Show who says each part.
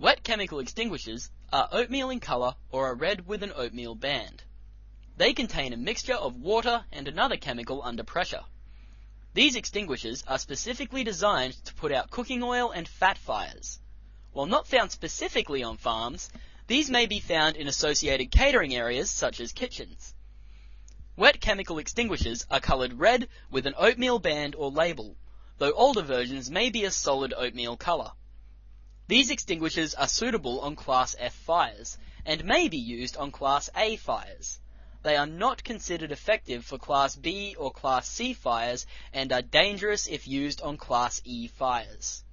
Speaker 1: Wet chemical extinguishers are oatmeal in color or are red with an oatmeal band. They contain a mixture of water and another chemical under pressure. These extinguishers are specifically designed to put out cooking oil and fat fires. While not found specifically on farms, these may be found in associated catering areas such as kitchens. Wet chemical extinguishers are colored red with an oatmeal band or label, though older versions may be a solid oatmeal color. These extinguishers are suitable on Class F fires and may be used on Class A fires. They are not considered effective for Class B or Class C fires and are dangerous if used on Class E fires.